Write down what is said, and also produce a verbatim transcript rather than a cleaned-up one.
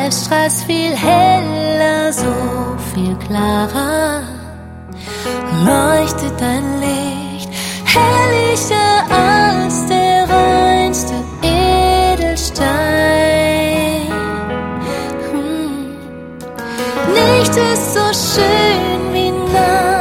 Selbst strahlst viel heller, so viel klarer leuchtet dein Licht, herrlicher als der reinste Edelstein. Hm. Nichts ist so schön wie Nacht.